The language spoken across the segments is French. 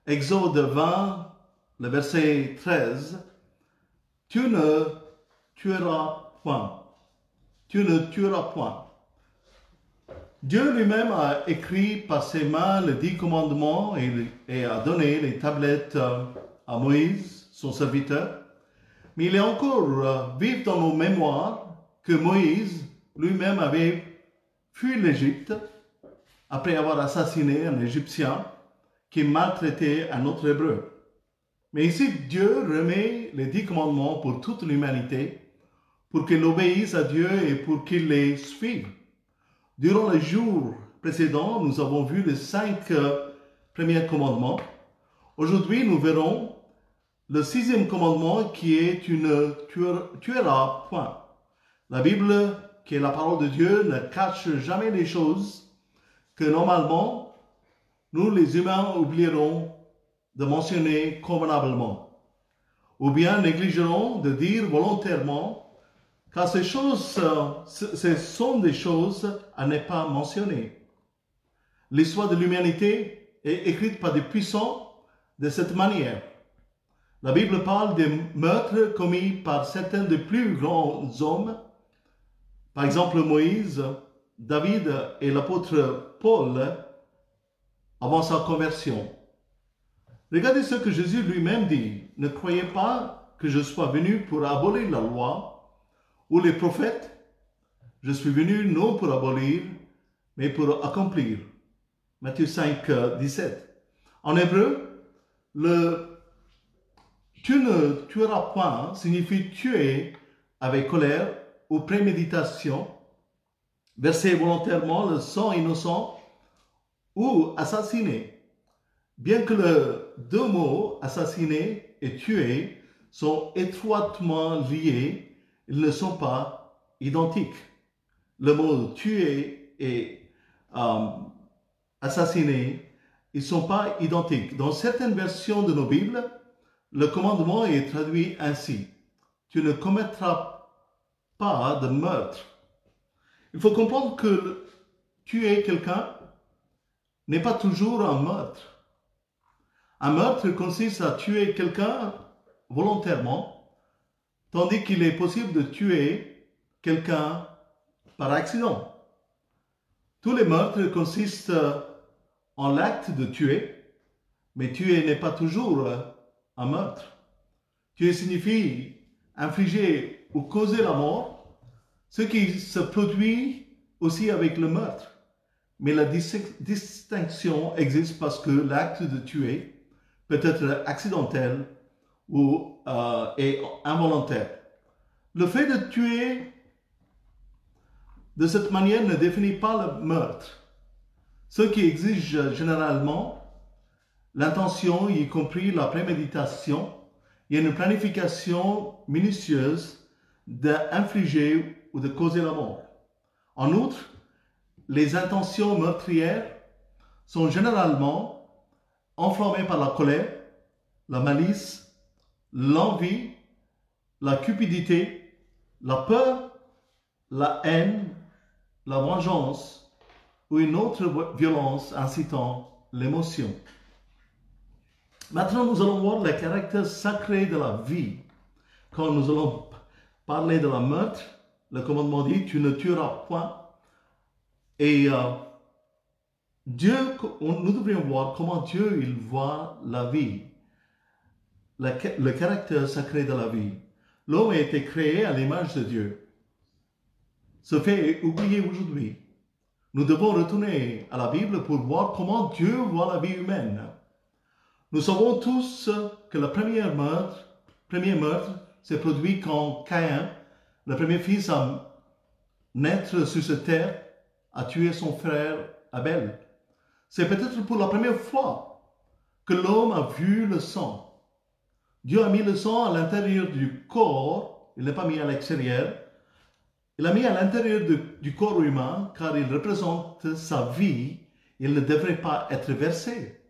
Exode 20, le verset 13, « Tu ne tueras point. Tu ne tueras point. » Dieu lui-même a écrit par ses mains les 10 commandements et a donné les tablettes à Moïse, son serviteur. Mais il est encore vif dans nos mémoires que Moïse lui-même avait fui l'Égypte après avoir assassiné un Égyptien qui maltraitait un autre Hébreu. Mais ici, Dieu remet les 10 commandements pour toute l'humanité, pour qu'il obéisse à Dieu et pour qu'il les suive. Durant les jours précédents, nous avons vu les 5 premiers commandements. Aujourd'hui, nous verrons le 6e commandement qui est « Tu ne tueras point ». La Bible, qui est la parole de Dieu, ne cache jamais les choses que normalement, nous les humains oublierons de mentionner convenablement, ou bien négligerons de dire volontairement, car ces choses, ce sont des choses à ne pas mentionner. L'histoire de l'humanité est écrite par des puissants de cette manière. La Bible parle des meurtres commis par certains des plus grands hommes, par exemple Moïse, David et l'apôtre Paul, avant sa conversion. Regardez ce que Jésus lui-même dit. « Ne croyez pas que je sois venu pour abolir la loi ou les prophètes. Je suis venu non pour abolir, mais pour accomplir. » Matthieu 5, 17. En hébreu, le « tu ne tueras point » signifie tuer avec colère ou préméditation, verser volontairement le sang innocent ou assassiner. Bien que les 2 mots « assassiner » et « tuer » sont étroitement liés, ils ne sont pas identiques. Le mot « tuer » et « assassiner », ils ne sont pas identiques. Dans certaines versions de nos Bibles, le commandement est traduit ainsi. « Tu ne commettras pas de meurtre. » Il faut comprendre que tuer quelqu'un n'est pas toujours un meurtre. Un meurtre consiste à tuer quelqu'un volontairement, tandis qu'il est possible de tuer quelqu'un par accident. Tous les meurtres consistent en l'acte de tuer, mais tuer n'est pas toujours un meurtre. Tuer signifie infliger ou causer la mort, ce qui se produit aussi avec le meurtre. Mais la distinction existe parce que l'acte de tuer peut être accidentel ou est involontaire. Le fait de tuer de cette manière ne définit pas le meurtre, ce qui exige généralement l'intention, y compris la préméditation, et une planification minutieuse d'infliger ou de causer la mort. En outre, les intentions meurtrières sont généralement enflammées par la colère, la malice, l'envie, la cupidité, la peur, la haine, la vengeance ou une autre violence incitant l'émotion. Maintenant, nous allons voir le caractère sacré de la vie. Quand nous allons parler de la meurtre, le commandement dit « Tu ne tueras point ». Et Dieu, nous devrions voir comment Dieu il voit la vie, le caractère sacré de la vie. L'homme a été créé à l'image de Dieu. Ce fait est oublié aujourd'hui. Nous devons retourner à la Bible pour voir comment Dieu voit la vie humaine. Nous savons tous que le premier meurtre s'est produit quand Caïn, le premier fils à naître sur cette terre, a tué son frère Abel. C'est peut-être pour la première fois que l'homme a vu le sang. Dieu a mis le sang à l'intérieur du corps, il ne l'a pas mis à l'extérieur. Il l'a mis à l'intérieur du corps humain car il représente sa vie. Il ne devrait pas être versé.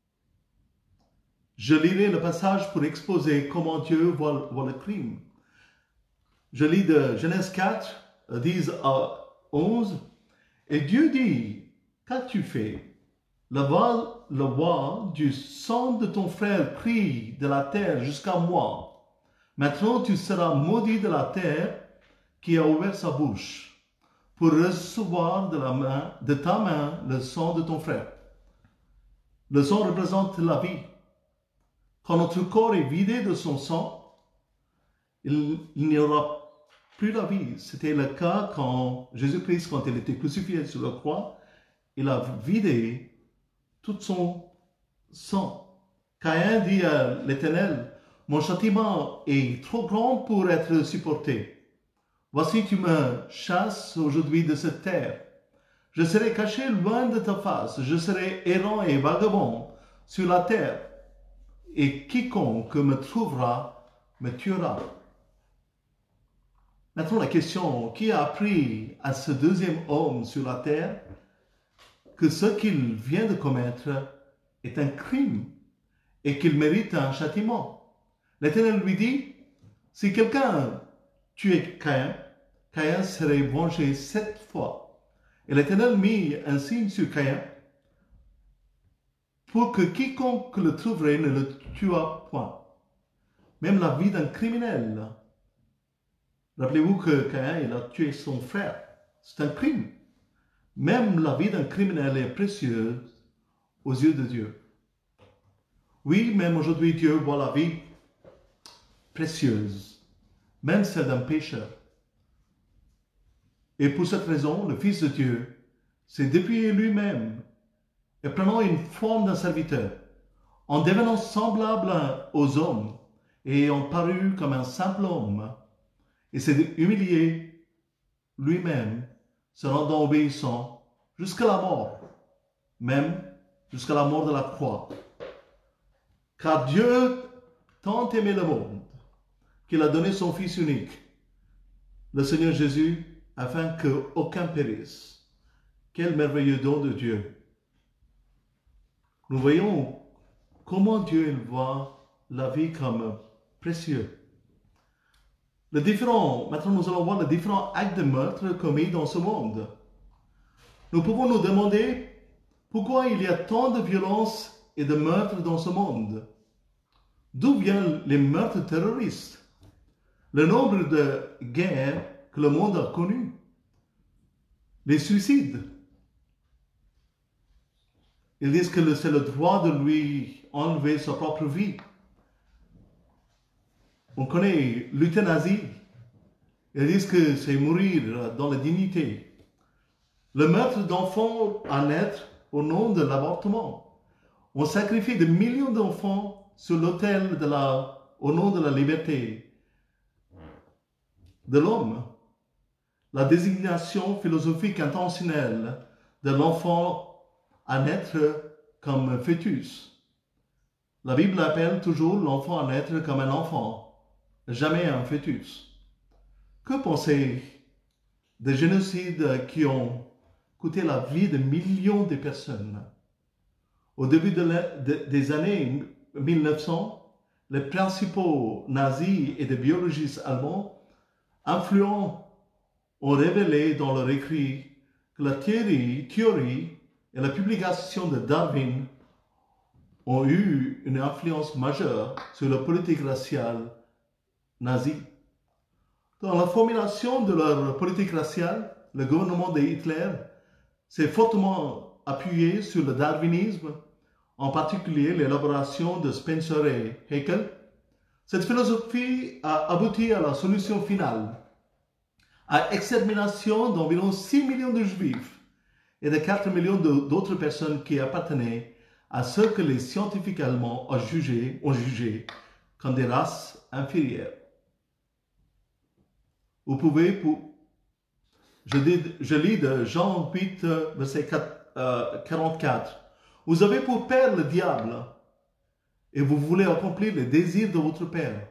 Je lirai le passage pour exposer comment Dieu voit le crime. Je lis de Genèse 4, 10 à 11. Et Dieu dit, qu'as-tu fait? le voile du sang de ton frère pris de la terre jusqu'à moi. Maintenant tu seras maudit de la terre qui a ouvert sa bouche pour recevoir de ta main le sang de ton frère. Le sang représente la vie. Quand notre corps est vidé de son sang, il n'y aura plus la vie. C'était le cas quand Jésus-Christ, quand il était crucifié sur la croix, il a vidé tout son sang. Caïn dit à l'Éternel, mon châtiment est trop grand pour être supporté. Voici, tu me chasses aujourd'hui de cette terre. Je serai caché loin de ta face. Je serai errant et vagabond sur la terre. Et quiconque me trouvera me tuera. Maintenant, la question, qui a appris à ce deuxième homme sur la terre que ce qu'il vient de commettre est un crime et qu'il mérite un châtiment? L'Éternel lui dit, si quelqu'un tuait Caïn, Caïn serait vengé 7 fois. Et l'Éternel mit un signe sur Caïn pour que quiconque le trouverait ne le tuât point. Même la vie d'un criminel. Rappelez-vous que Caïn, il a tué son frère. C'est un crime. Même la vie d'un criminel est précieuse aux yeux de Dieu. Oui, même aujourd'hui, Dieu voit la vie précieuse, même celle d'un pécheur. Et pour cette raison, le Fils de Dieu s'est dépouillé lui-même et prenant une forme d'un serviteur, en devenant semblable aux hommes et ayant paru comme un simple homme, et s'est humilié lui-même, se rendant obéissant jusqu'à la mort, même jusqu'à la mort de la croix. Car Dieu tant aimé le monde qu'il a donné son Fils unique, le Seigneur Jésus, afin qu'aucun périsse. Quel merveilleux don de Dieu! Nous voyons comment Dieu voit la vie comme précieux. Maintenant, nous allons voir les différents actes de meurtre commis dans ce monde. Nous pouvons nous demander pourquoi il y a tant de violence et de meurtres dans ce monde. D'où viennent les meurtres terroristes? Le nombre de guerres que le monde a connues. Les suicides. Ils disent que c'est le droit de lui enlever sa propre vie. On connaît l'euthanasie. Ils disent que c'est mourir dans la dignité. Le meurtre d'enfants à naître au nom de l'avortement. On sacrifie des millions d'enfants sur l'autel au nom de la liberté de l'homme. La désignation philosophique intentionnelle de l'enfant à naître comme fœtus. La Bible appelle toujours l'enfant à naître comme un enfant, jamais un fœtus. Que penser des génocides qui ont coûté la vie de millions de personnes? Au début des années 1900, les principaux nazis et des biologistes allemands influents ont révélé dans leur écrit que la théorie et la publication de Darwin ont eu une influence majeure sur la politique raciale nazie. Dans la formulation de leur politique raciale, le gouvernement de Hitler s'est fortement appuyé sur le darwinisme, en particulier l'élaboration de Spencer et Haeckel. Cette philosophie a abouti à la solution finale, à l'extermination d'environ 6 millions de juifs et de 4 millions d'autres personnes qui appartenaient à ceux que les scientifiques allemands ont jugé comme des races inférieures. Vous pouvez, je lis de Jean 8, verset 44. Vous avez pour père le diable et vous voulez accomplir les désirs de votre père.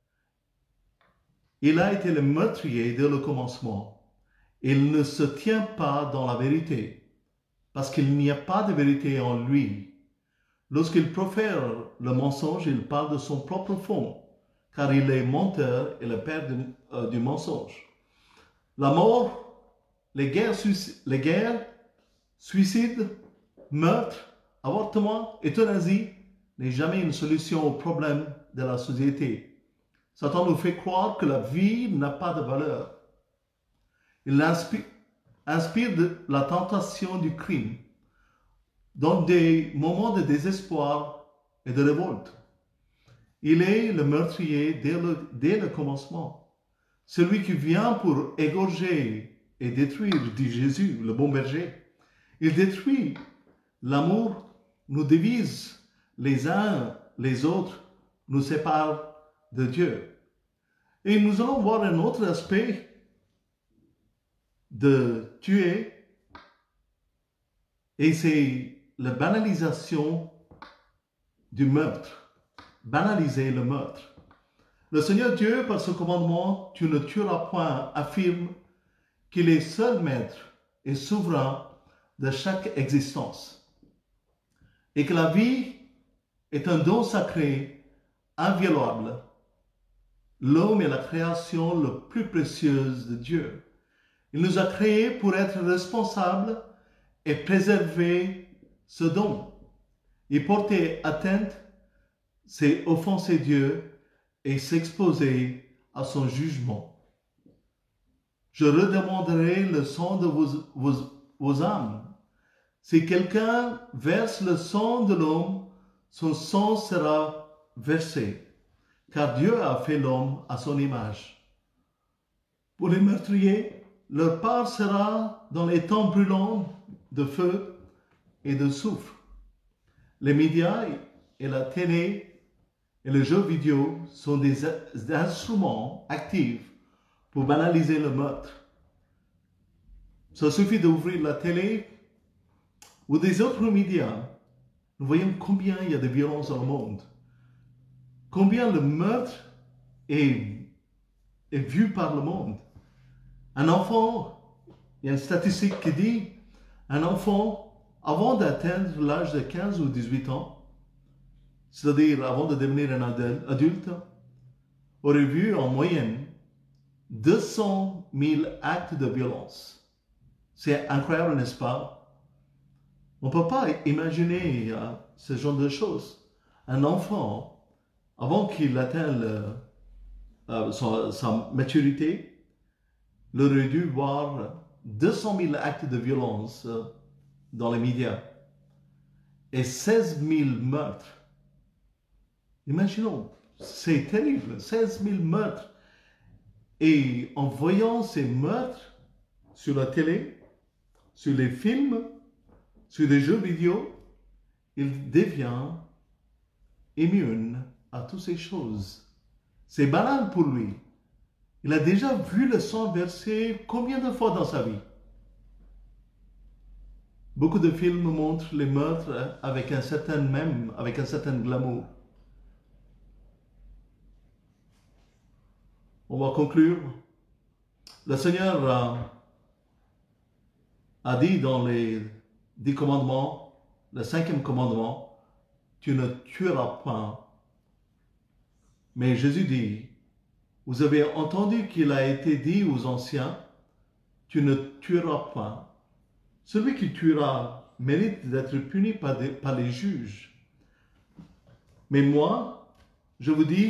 Il a été le meurtrier dès le commencement. Il ne se tient pas dans la vérité, parce qu'il n'y a pas de vérité en lui. Lorsqu'il profère le mensonge, il parle de son propre fond, car il est menteur et le père du mensonge. La mort, les guerres, suicides, meurtres, avortement, euthanasie n'est jamais une solution au problème de la société. Satan nous fait croire que la vie n'a pas de valeur. Il inspire de la tentation du crime, dans des moments de désespoir et de révolte. Il est le meurtrier dès le commencement, celui qui vient pour égorger et détruire, dit Jésus, le bon berger. Il détruit. L'amour nous divise les uns les autres, nous sépare de Dieu. Et nous allons voir un autre aspect de tuer, et c'est la banalisation du meurtre. Banaliser le meurtre. Le Seigneur Dieu, par ce commandement, tu ne tueras point, affirme qu'il est seul maître et souverain de chaque existence, et que la vie est un don sacré, inviolable. L'homme est la création la plus précieuse de Dieu. Il nous a créés pour être responsables et préserver ce don. Et porter atteinte, c'est offenser Dieu et s'exposer à son jugement. Je redemanderai le sang de vos âmes. Si quelqu'un verse le sang de l'homme, son sang sera versé, car Dieu a fait l'homme à son image. Pour les meurtriers, leur part sera dans les temps brûlants de feu et de soufre. Les médias et la télé et le jeu vidéo sont des instruments actifs pour banaliser le meurtre. Ça suffit d'ouvrir la télé ou des autres médias. Nous voyons combien il y a de violence dans le monde. Combien le meurtre est vu par le monde. Un enfant, il y a une statistique qui dit, un enfant, avant d'atteindre l'âge de 15 ou 18 ans, c'est-à-dire avant de devenir un adulte, aurait vu en moyenne 200 000 actes de violence. C'est incroyable, n'est-ce pas? On ne peut pas imaginer ce genre de choses. Un enfant, avant qu'il atteigne sa maturité, il aurait dû voir 200 000 actes de violence dans les médias et 16 000 meurtres. Imaginons, c'est terrible, 16 000 meurtres. Et en voyant ces meurtres sur la télé, sur les films, sur les jeux vidéo, il devient immune à toutes ces choses. C'est banal pour lui. Il a déjà vu le sang versé combien de fois dans sa vie? Beaucoup de films montrent les meurtres avec un certain glamour. On va conclure. Le Seigneur a dit dans les 10 commandements, le 5e commandement, tu ne tueras point. Mais Jésus dit, vous avez entendu qu'il a été dit aux anciens, tu ne tueras point. Celui qui tuera mérite d'être puni par les juges. Mais moi, je vous dis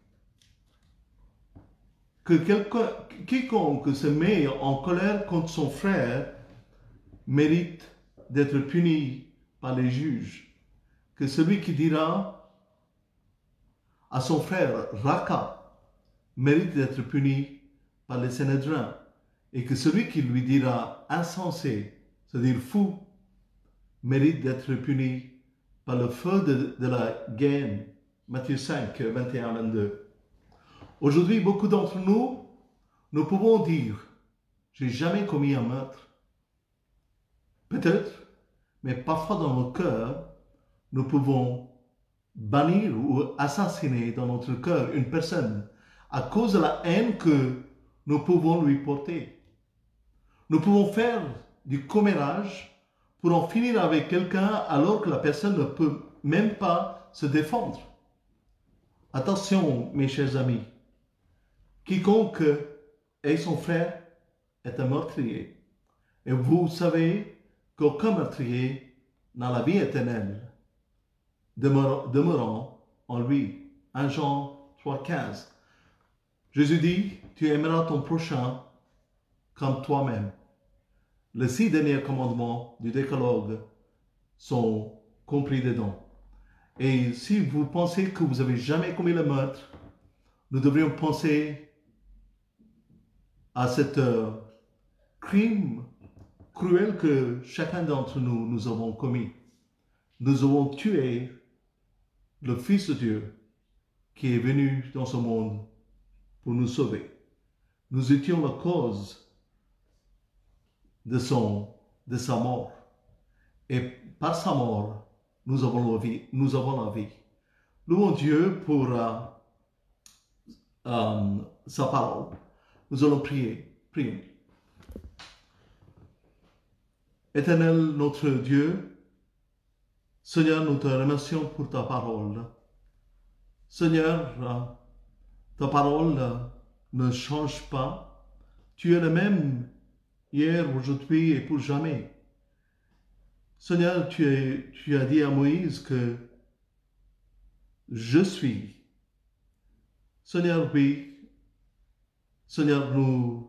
que quiconque se met en colère contre son frère mérite d'être puni par les juges. Que celui qui dira à son frère Raka mérite d'être puni par les Sanhédrins. Et que celui qui lui dira insensé, c'est-à-dire fou, mérite d'être puni par le feu de la gaine. Matthieu 5, 21-22. Aujourd'hui, beaucoup d'entre nous pouvons dire, j'ai jamais commis un meurtre. Peut-être, mais parfois dans nos cœurs, nous pouvons bannir ou assassiner dans notre cœur une personne à cause de la haine que nous pouvons lui porter. Nous pouvons faire du commérage pour en finir avec quelqu'un alors que la personne ne peut même pas se défendre. Attention, mes chers amis, quiconque est son frère est un meurtrier. Et vous savez qu'aucun meurtrier dans la vie éternelle, demeurant en lui. 1 Jean 3,15. Jésus dit, tu aimeras ton prochain comme toi-même. Les 6 derniers commandements du décalogue sont compris dedans. Et si vous pensez que vous n'avez jamais commis le meurtre, nous devrions penser à cet crime cruel que chacun d'entre nous avons commis. Nous avons tué le Fils de Dieu qui est venu dans ce monde pour nous sauver. Nous étions la cause de sa mort. Et par sa mort, nous avons la vie. Louons Dieu pour sa parole. Nous allons prier. Éternel notre Dieu, Seigneur, nous te remercions pour ta parole. Seigneur, ta parole ne change pas. Tu es le même hier, aujourd'hui et pour jamais. Seigneur, tu as dit à Moïse que je suis. Seigneur, oui. Seigneur, nous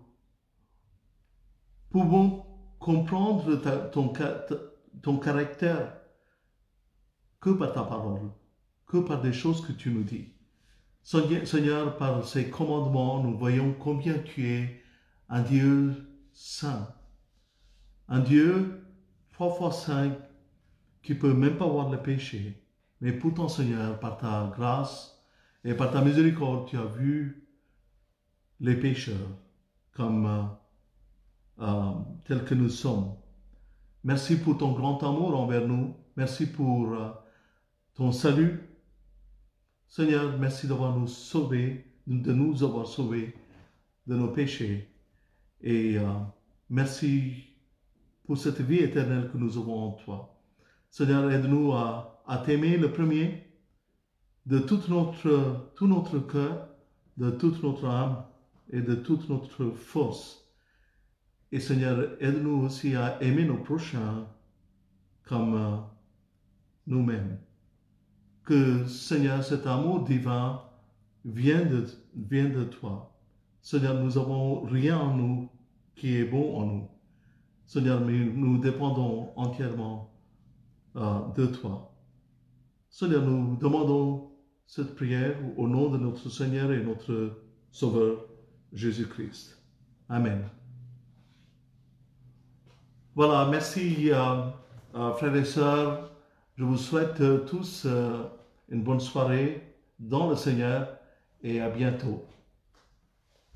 pouvons comprendre ton caractère que par ta parole, que par des choses que tu nous dis. Seigneur, par ces commandements, nous voyons combien tu es un Dieu saint, un Dieu 3 fois saint qui ne peut même pas voir le péché. Mais pourtant, Seigneur, par ta grâce et par ta miséricorde, tu as vu les pécheurs comme tels que nous sommes. Merci pour ton grand amour envers nous. Merci pour ton salut. Seigneur, merci d'avoir nous sauvés, de nous avoir sauvés de nos péchés. Et merci pour cette vie éternelle que nous avons en toi. Seigneur, aide-nous à t'aimer le premier de tout notre cœur, de toute notre âme et de toute notre force. Et Seigneur, aide-nous aussi à aimer nos prochains comme nous-mêmes. Que, Seigneur, cet amour divin vient de toi. Seigneur, nous n'avons rien en nous qui est bon en nous. Seigneur, mais nous dépendons entièrement de toi. Seigneur, nous demandons cette prière au nom de notre Seigneur et notre Sauveur, Jésus-Christ. Amen. Voilà, merci frères et sœurs. Je vous souhaite tous une bonne soirée dans le Seigneur et à bientôt.